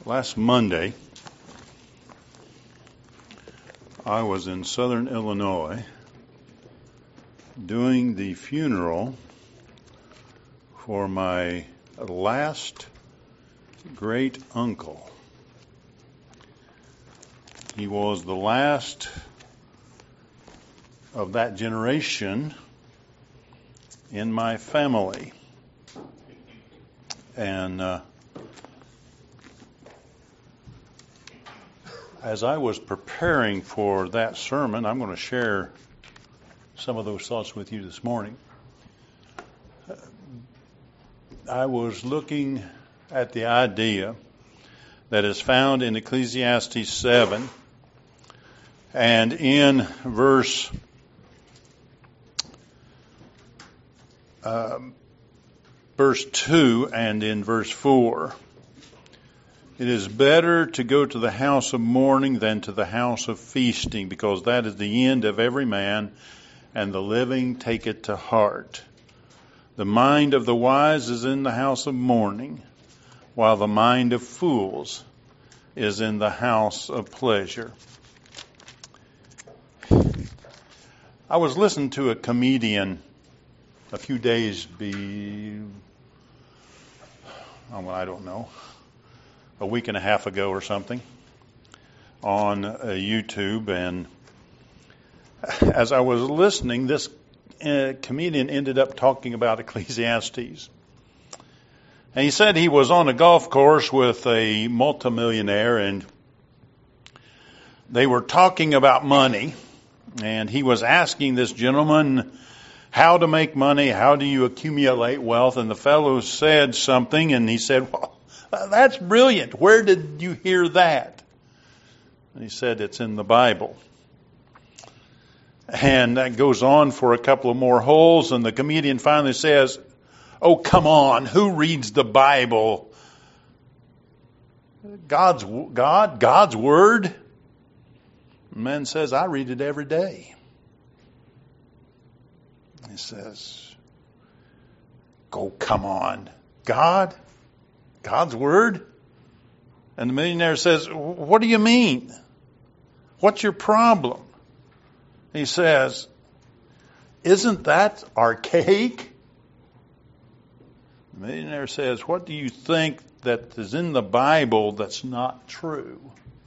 Last Monday, I was in southern Illinois doing the funeral for my last great uncle. He was the last of that generation in my family. And as I was preparing for that sermon, I'm going to share some of those thoughts with you this morning. I was looking at the idea that is found in Ecclesiastes 7 and in verse 2 and in verse 4. It is better to go to the house of mourning than to the house of feasting, because that is the end of every man, and the living take it to heart. The mind of the wise is in the house of mourning, while the mind of fools is in the house of pleasure. I was listening to a comedian a few days a week and a half ago or something on YouTube, and as I was listening, this comedian ended up talking about Ecclesiastes. And he said he was on a golf course with a multimillionaire, and they were talking about money, and he was asking this gentleman how to make money, how do you accumulate wealth, and the fellow said something, and he said, well, that's brilliant. Where did you hear that? And he said, it's in the Bible. And that goes on for a couple of more holes, and the comedian finally says, oh, come on, who reads the Bible? God's Word? The man says, I read it every day. He says, oh, come on, God's Word? And the millionaire says, what do you mean? What's your problem? He says, isn't that archaic? The millionaire says, what do you think that is in the Bible that's not true?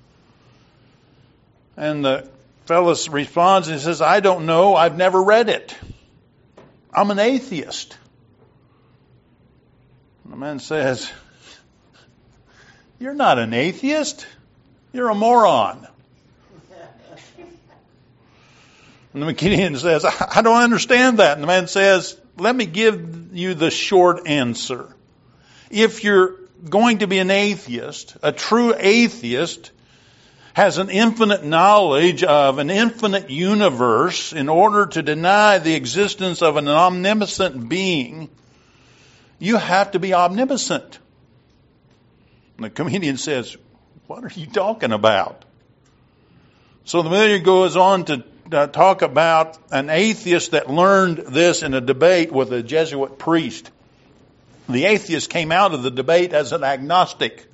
And the fellow responds and says, I don't know, I've never read it. I'm an atheist. And the man says, you're not an atheist, you're a moron. And the comedian says, I don't understand that. And the man says, let me give you the short answer. If you're going to be an atheist, a true atheist has an infinite knowledge of an infinite universe. In order to deny the existence of an omniscient being, you have to be omniscient. And the comedian says, what are you talking about? So the millionaire goes on to talk about an atheist that learned this in a debate with a Jesuit priest. The atheist came out of the debate as an agnostic.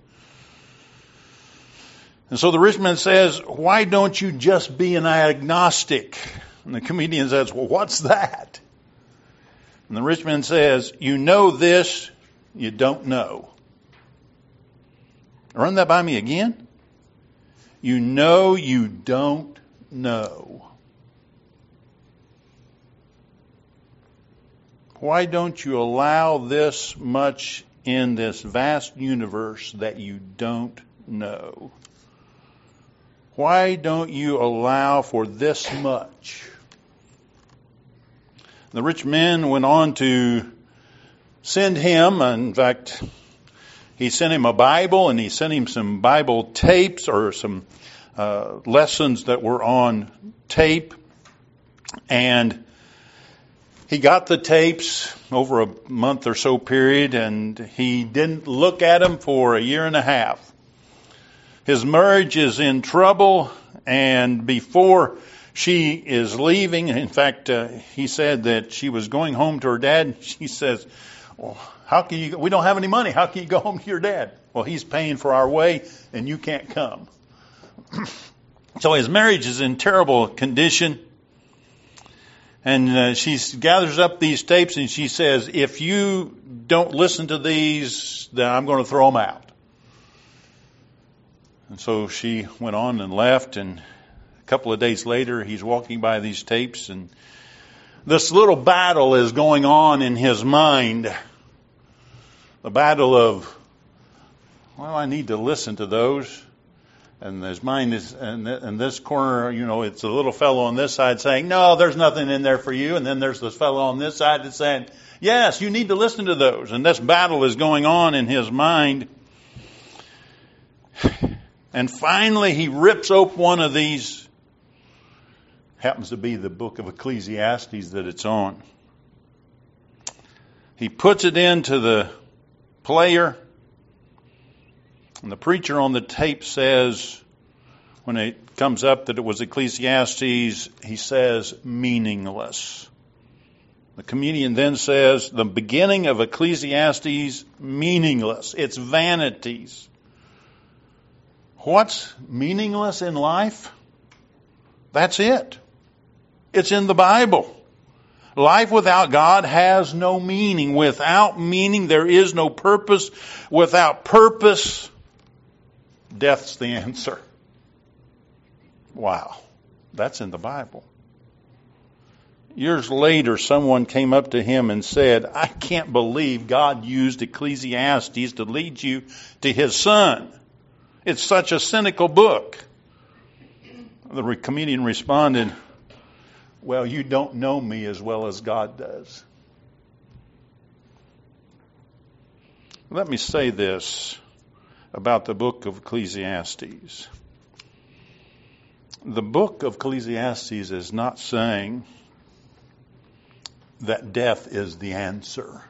And so the rich man says, why don't you just be an agnostic? And the comedian says, well, what's that? And the rich man says, you know this, you don't know. Run that by me again. You know you don't know. Why don't you allow this much in this vast universe that you don't know? Why don't you allow for this much? The rich man went on to send him, in fact, he sent him a Bible, and he sent him some Bible tapes or some lessons that were on tape. And he got the tapes over a month or so period, and he didn't look at them for a year and a half. His marriage is in trouble, and before she is leaving, in fact, he said that she was going home to her dad. She says, well, how can you, we don't have any money. How can you go home to your dad? Well, he's paying for our way and you can't come. So his marriage is in terrible condition. And she gathers up these tapes and she says, if you don't listen to these, then I'm going to throw them out. And so she went on and left, and a couple of days later he's walking by these tapes, and this little battle is going on in his mind. The battle of, well, I need to listen to those. And his mind is, and this corner, it's a little fellow on this side saying, no, there's nothing in there for you. And then there's this fellow on this side that's saying, yes, you need to listen to those. And this battle is going on in his mind. And finally he rips open one of these. Happens to be the book of Ecclesiastes that it's on. He puts it into the player. And the preacher on the tape says, when it comes up that it was Ecclesiastes, he says, meaningless. The comedian then says, the beginning of Ecclesiastes, meaningless. It's vanities. What's meaningless in life? That's it. It's in the Bible. Life without God has no meaning. Without meaning, there is no purpose. Without purpose, death's the answer. Wow. That's in the Bible. Years later, someone came up to him and said, I can't believe God used Ecclesiastes to lead you to his son. It's such a cynical book. The comedian responded, well, you don't know me as well as God does. Let me say this about the book of Ecclesiastes. The book of Ecclesiastes is not saying that death is the answer.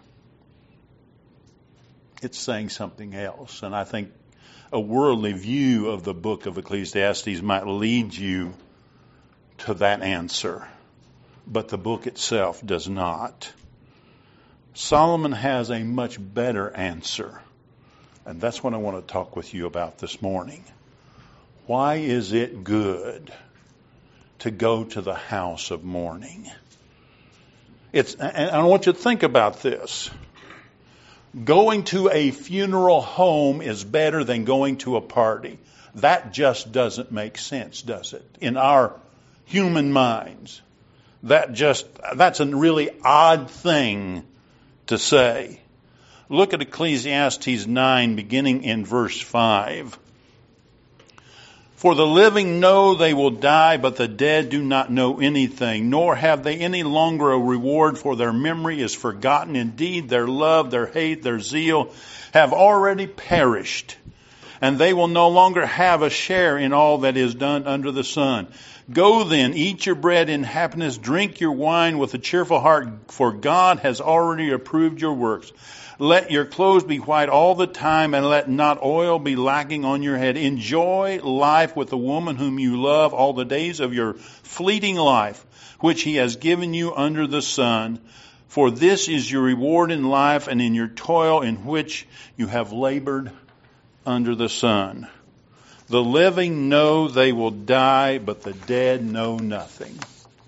It's saying something else. And I think a worldly view of the book of Ecclesiastes might lead you to that answer. But the book itself does not. Solomon has a much better answer. And that's what I want to talk with you about this morning. Why is it good to go to the house of mourning? And I want you to think about this. Going to a funeral home is better than going to a party. That just doesn't make sense, does it? In our human minds. That's a really odd thing to say. Look at Ecclesiastes 9, beginning in verse 5. For the living know they will die, but the dead do not know anything, nor have they any longer a reward, for their memory is forgotten. Indeed, their love, their hate, their zeal have already perished, and they will no longer have a share in all that is done under the sun. Go then, eat your bread in happiness, drink your wine with a cheerful heart, for God has already approved your works. Let your clothes be white all the time, and let not oil be lacking on your head. Enjoy life with the woman whom you love all the days of your fleeting life, which he has given you under the sun. For this is your reward in life and in your toil in which you have labored under the sun. The living know they will die, but the dead know nothing.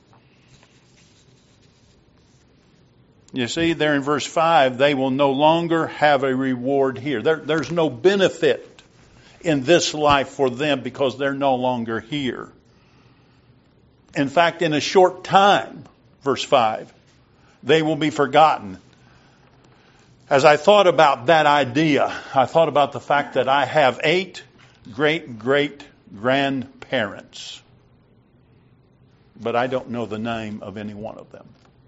You see, there in verse 5, they will no longer have a reward here. There's no benefit in this life for them because they're no longer here. In fact, in a short time, verse 5, they will be forgotten. As I thought about that idea, I thought about the fact that I have 8 great-great-grandparents, but I don't know the name of any one of them.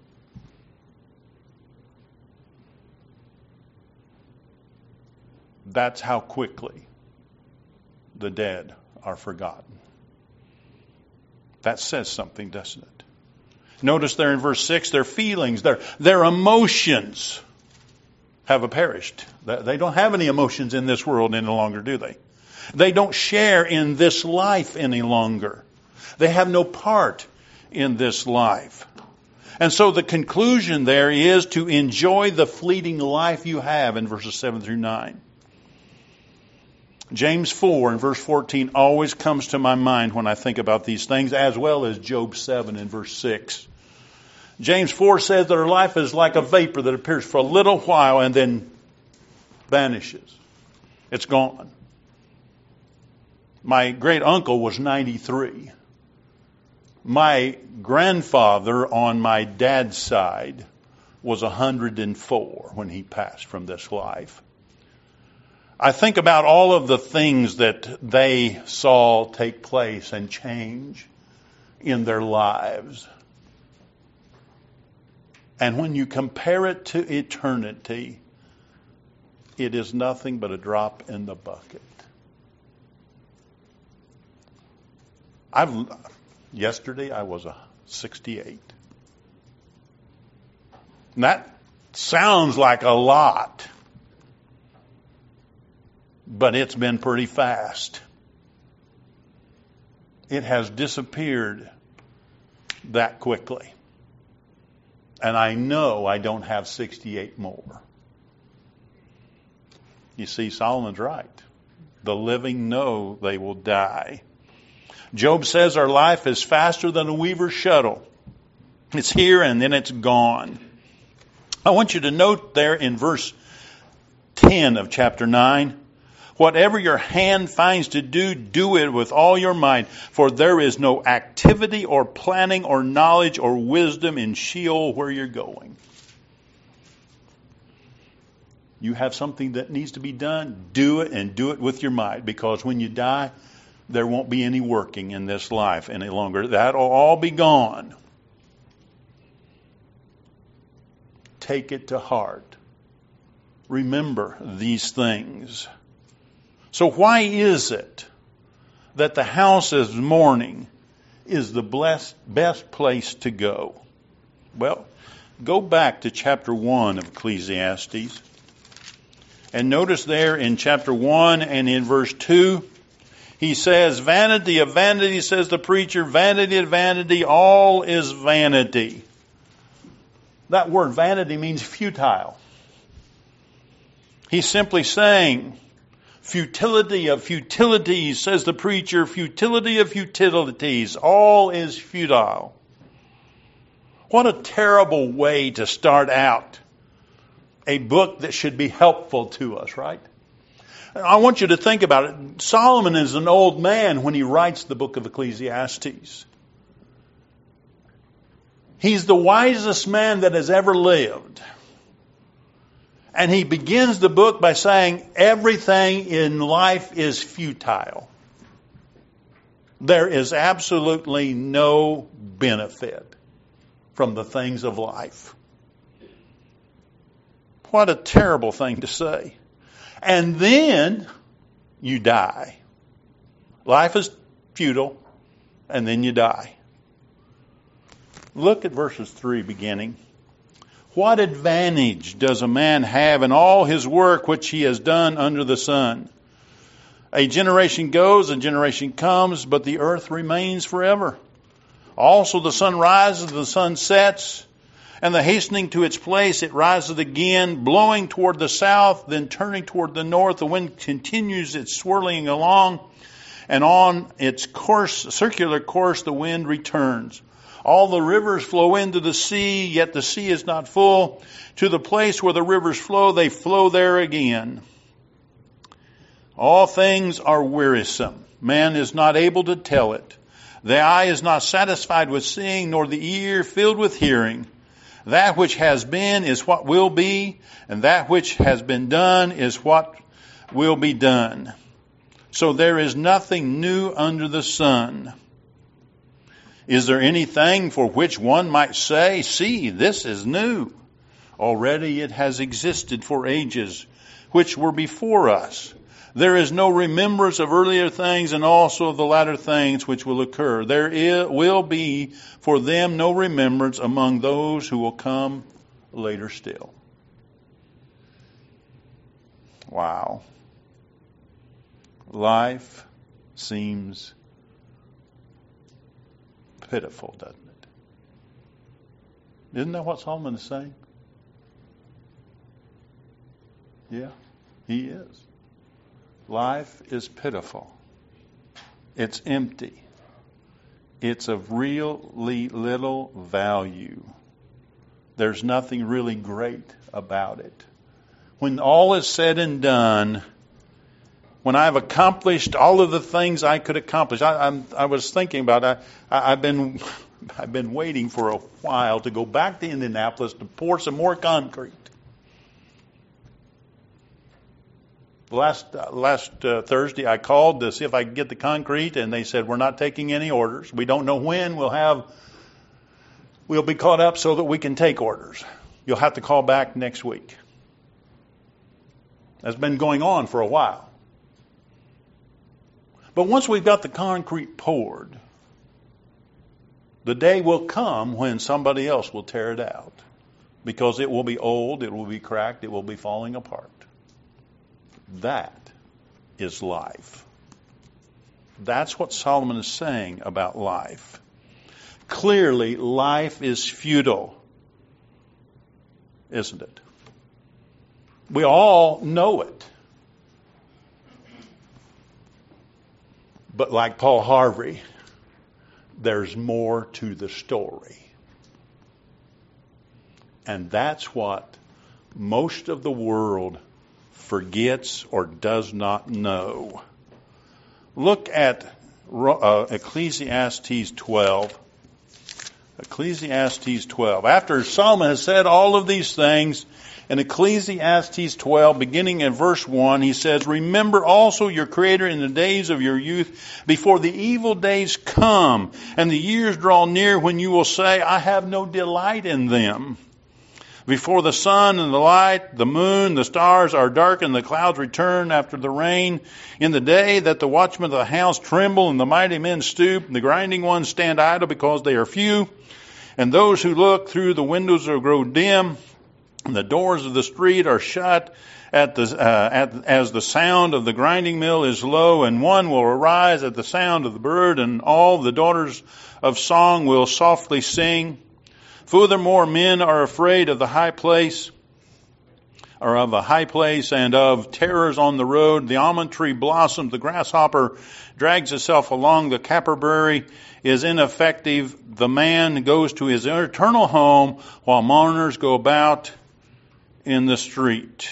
That's how quickly the dead are forgotten. That says something, doesn't it? Notice there in verse 6, their feelings, their emotions have perished. They don't have any emotions in this world any longer, do they? They don't share in this life any longer. They have no part in this life. And so the conclusion there is to enjoy the fleeting life you have in verses 7 through 9. James 4 and verse 14 always comes to my mind when I think about these things, as well as Job 7 and verse 6. James 4 says that our life is like a vapor that appears for a little while and then vanishes. It's gone. My great uncle was 93. My grandfather on my dad's side was 104 when he passed from this life. I think about all of the things that they saw take place and change in their lives. And when you compare it to eternity, it is nothing but a drop in the bucket. Yesterday I was 68. And that sounds like a lot, but it's been pretty fast. It has disappeared that quickly. And I know I don't have 68 more. You see, Solomon's right. The living know they will die. Job says our life is faster than a weaver's shuttle. It's here and then it's gone. I want you to note there in verse 10 of chapter 9, whatever your hand finds to do, do it with all your might, for there is no activity or planning or knowledge or wisdom in Sheol where you're going. You have something that needs to be done, do it, and do it with your might, because when you die, there won't be any working in this life any longer. That'll all be gone. Take it to heart. Remember these things. So why is it that the house of mourning is the best place to go? Well, go back to chapter 1 of Ecclesiastes. And notice there in chapter 1 and in verse 2, he says, vanity of vanity, says the preacher, vanity of vanity, all is vanity. That word vanity means futile. He's simply saying, futility of futilities, says the preacher, futility of futilities, all is futile. What a terrible way to start out a book that should be helpful to us, right? I want you to think about it. Solomon is an old man when he writes the book of Ecclesiastes. He's the wisest man that has ever lived. And he begins the book by saying everything in life is futile. There is absolutely no benefit from the things of life. What a terrible thing to say. And then you die. Life is futile, and then you die. Look at verses 3 beginning. What advantage does a man have in all his work which he has done under the sun? A generation goes, a generation comes, but the earth remains forever. Also the sun rises, the sun sets, and the hastening to its place, it rises again, blowing toward the south, then turning toward the north. The wind continues its swirling along, and on its circular course, the wind returns. All the rivers flow into the sea, yet the sea is not full. To the place where the rivers flow, they flow there again. All things are wearisome. Man is not able to tell it. The eye is not satisfied with seeing, nor the ear filled with hearing. That which has been is what will be, and that which has been done is what will be done. So there is nothing new under the sun. Is there anything for which one might say, see, this is new? Already it has existed for ages, which were before us. There is no remembrance of earlier things, and also of the latter things which will occur. There will be for them no remembrance among those who will come later still. Wow. Life seems pitiful, doesn't it? Isn't that what Solomon is saying? Yeah, he is. Life is pitiful. It's empty. It's of really little value. There's nothing really great about it. When all is said and done, when I've accomplished all of the things I could accomplish, I was thinking about it. I've been waiting for a while to go back to Indianapolis to pour some more concrete. Last Thursday, I called to see if I could get the concrete, and they said, we're not taking any orders. We don't know when we'll be caught up so that we can take orders. You'll have to call back next week. That's been going on for a while. But once we've got the concrete poured, the day will come when somebody else will tear it out, because it will be old, it will be cracked, it will be falling apart. That is life. That's what Solomon is saying about life. Clearly, life is futile, isn't it? We all know it. But like Paul Harvey, there's more to the story. And that's what most of the world forgets or does not know. Look at Ecclesiastes 12. Ecclesiastes 12. After Solomon has said all of these things, in Ecclesiastes 12, beginning in verse 1, he says, remember also your Creator in the days of your youth, before the evil days come, and the years draw near when you will say, I have no delight in them. Before the sun and the light, the moon, the stars are darkened, the clouds return after the rain. In the day that the watchmen of the house tremble and the mighty men stoop, and the grinding ones stand idle because they are few, and those who look through the windows grow dim, and the doors of the street are shut as the sound of the grinding mill is low, and one will arise at the sound of the bird, and all the daughters of song will softly sing. Furthermore, men are afraid of the high place, or of a high place, and of terrors on the road. The almond tree blossoms, the grasshopper drags itself along, the caperberry is ineffective. The man goes to his eternal home, while mourners go about in the street.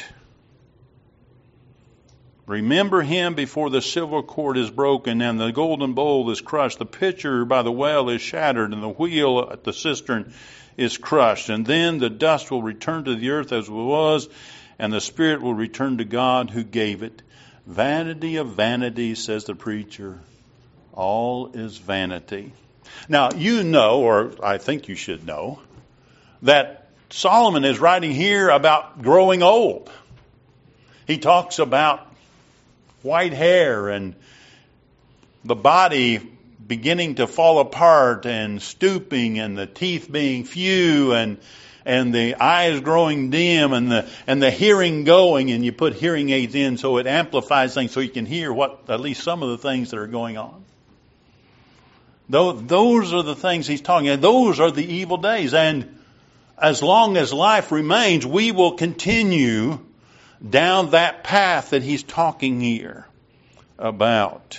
Remember him before the silver cord is broken and the golden bowl is crushed. The pitcher by the well is shattered and the wheel at the cistern is crushed. And then the dust will return to the earth as it was, and the spirit will return to God who gave it. Vanity of vanities, says the preacher. All is vanity. Now, you know, or I think you should know, that Solomon is writing here about growing old. He talks about white hair and the body beginning to fall apart and stooping and the teeth being few and the eyes growing dim and the hearing going, and you put hearing aids in so it amplifies things so you can hear what at least some of the things that are going on. Those are the things he's talking about. Those are the evil days. And as long as life remains, we will continue down that path that he's talking here about.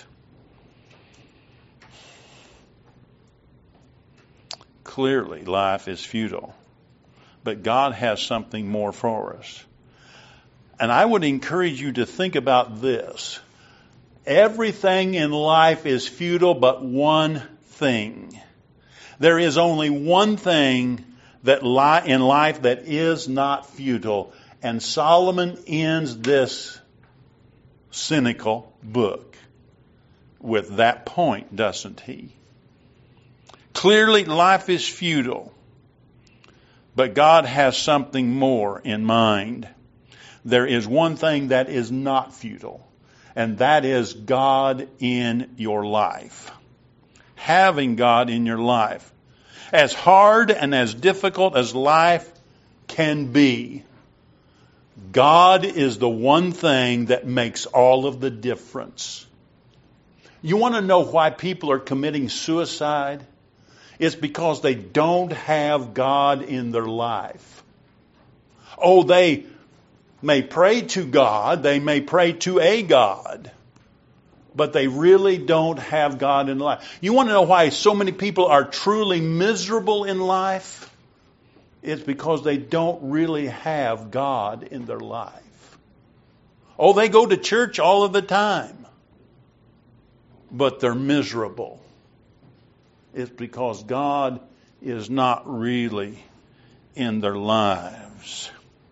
Clearly, life is futile. But God has something more for us. And I would encourage you to think about this. Everything in life is futile but one thing. There is only one thing in life that is not futile. And Solomon ends this cynical book with that point, doesn't he? Clearly, life is futile. But God has something more in mind. There is one thing that is not futile, and that is God in your life. Having God in your life. As hard and as difficult as life can be, God is the one thing that makes all of the difference. You want to know why people are committing suicide? It's because they don't have God in their life. Oh, they may pray to God, they may pray to a God, but they really don't have God in life. You want to know why so many people are truly miserable in life? It's because they don't really have God in their life. Oh, they go to church all of the time, but they're miserable. It's because God is not really in their lives.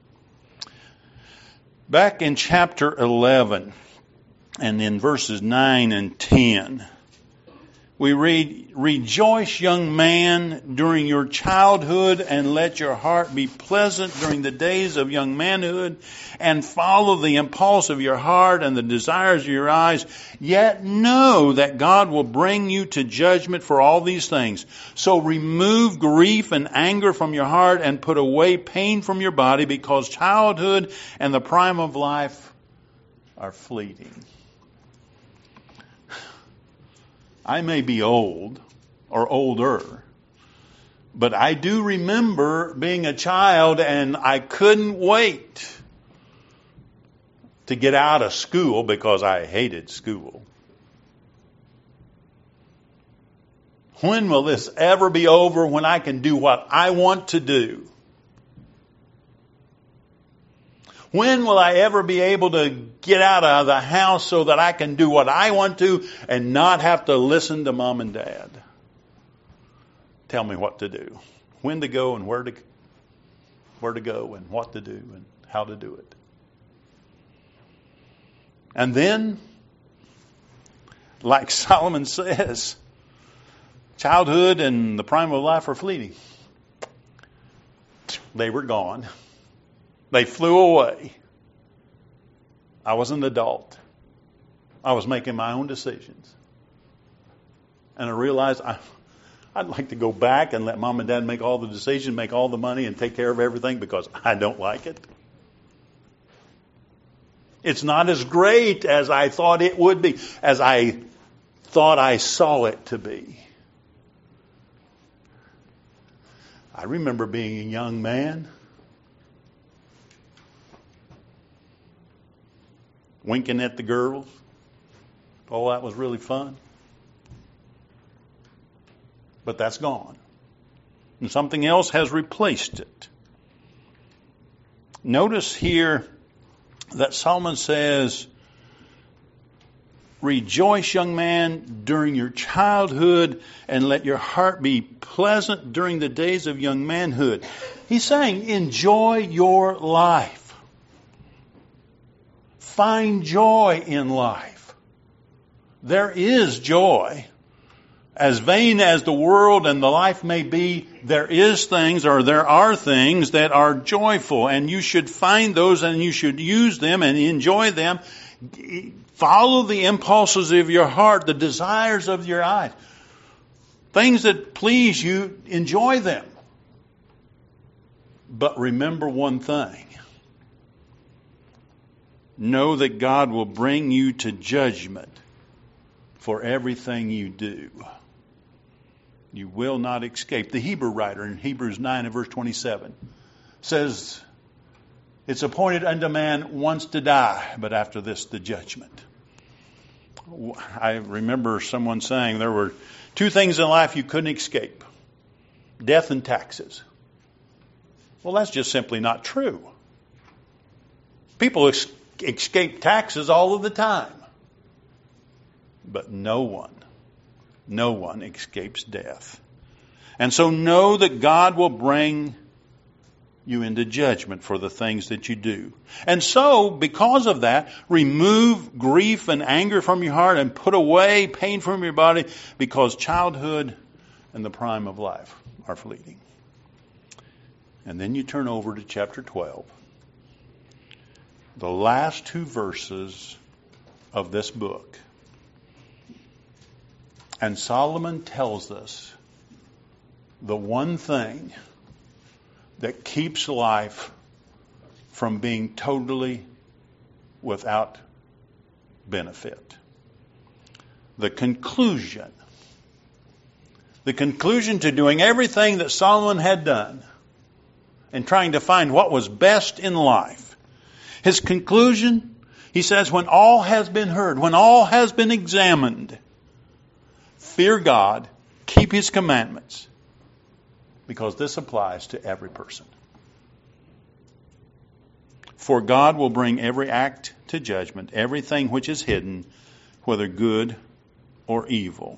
Back in chapter 11 and in verses 9 and 10, we read, "Rejoice, young man, during your childhood, and let your heart be pleasant during the days of young manhood, and follow the impulse of your heart and the desires of your eyes. Yet know that God will bring you to judgment for all these things. So remove grief and anger from your heart, and put away pain from your body, because childhood and the prime of life are fleeting." I may be old or older, but I do remember being a child and I couldn't wait to get out of school because I hated school. When will this ever be over when I can do what I want to do? When will I ever be able to get out of the house so that I can do what I want to and not have to listen to mom and dad tell me what to do, when to go and where to go and what to do and how to do it? And then, like Solomon says, childhood and the prime of life are fleeting. They were gone. They flew away. I was an adult. I was making my own decisions. And I realized I'd like to go back and let mom and dad make all the decisions, make all the money, and take care of everything, because I don't like it. It's not as great as I thought it would be, as I thought I saw it to be. I remember being a young man, winking at the girls. Oh, that was really fun. But that's gone. And something else has replaced it. Notice here that Solomon says, "Rejoice, young man, during your childhood, and let your heart be pleasant during the days of young manhood." He's saying, enjoy your life. Find joy in life. There is joy. As vain as the world and the life may be, there are things that are joyful, and you should find those and you should use them and enjoy them. Follow the impulses of your heart, the desires of your eyes. Things that please you, enjoy them. But remember one thing. Know that God will bring you to judgment for everything you do. You will not escape. The Hebrew writer in Hebrews 9 and verse 27 says, "It's appointed unto man once to die, but after this the judgment." I remember someone saying there were two things in life you couldn't escape: death and taxes. Well, that's just simply not true. People escape taxes all of the time. But no one escapes death. And so know that God will bring you into judgment for the things that you do. And so, because of that, remove grief and anger from your heart and put away pain from your body, because childhood and the prime of life are fleeting. And then you turn over to chapter 12. The last two verses of this book. And Solomon tells us the one thing that keeps life from being totally without benefit. The conclusion to doing everything that Solomon had done and trying to find what was best in life. His conclusion, he says, when all has been heard, when all has been examined, fear God, keep His commandments, because this applies to every person. For God will bring every act to judgment, everything which is hidden, whether good or evil.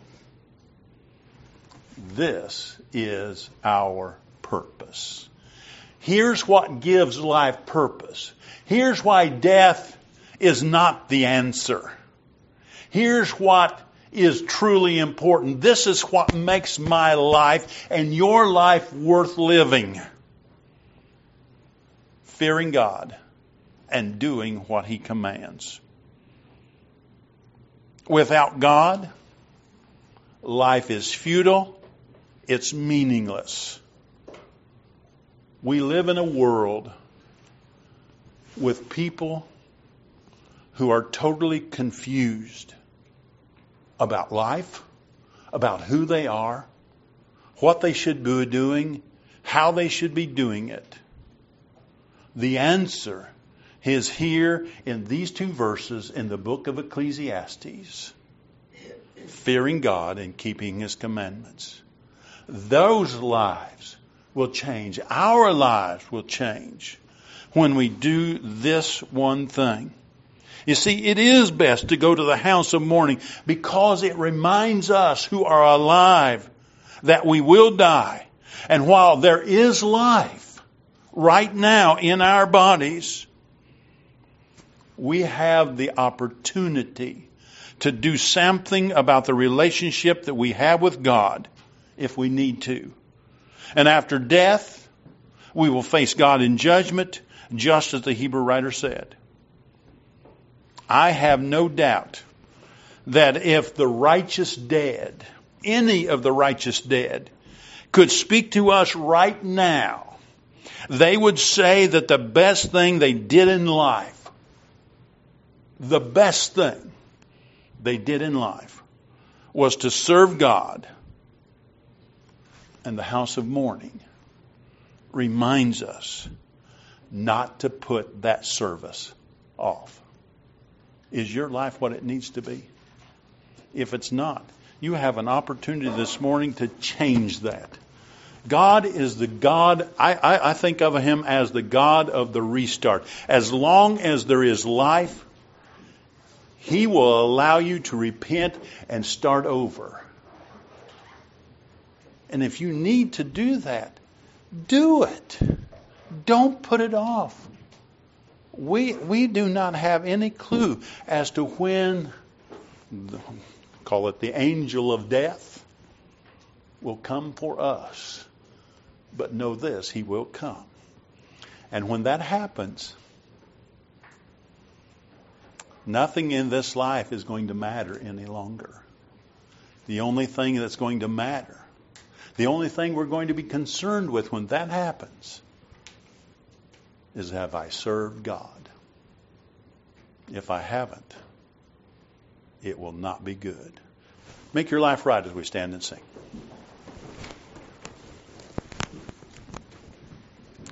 This is our purpose. Here's what gives life purpose. Here's why death is not the answer. Here's what is truly important. This is what makes my life and your life worth living. Fearing God and doing what He commands. Without God, life is futile. It's meaningless. We live in a world with people who are totally confused about life, about who they are, what they should be doing, how they should be doing it. The answer is here in these two verses in the book of Ecclesiastes. Fearing God and keeping His commandments. Those lives will change. Our lives will change when we do this one thing. You see, it is best to go to the house of mourning because it reminds us who are alive that we will die. And while there is life right now in our bodies, we have the opportunity to do something about the relationship that we have with God if we need to. And after death, we will face God in judgment, just as the Hebrew writer said. I have no doubt that if the righteous dead, any of the righteous dead, could speak to us right now, they would say that the best thing they did in life, the best thing they did in life was to serve God. And the house of mourning reminds us not to put that service off. Is your life what it needs to be? If it's not, you have an opportunity this morning to change that. God is the God, I think of Him as the God of the restart. As long as there is life, He will allow you to repent and start over. And if you need to do that, do it. Don't put it off. We do not have any clue as to when, call it the angel of death, will come for us. But know this, He will come. And when that happens, nothing in this life is going to matter any longer. The only thing that's going to matter, the only thing we're going to be concerned with when that happens is, have I served God? If I haven't, it will not be good. Make your life right as we stand and sing.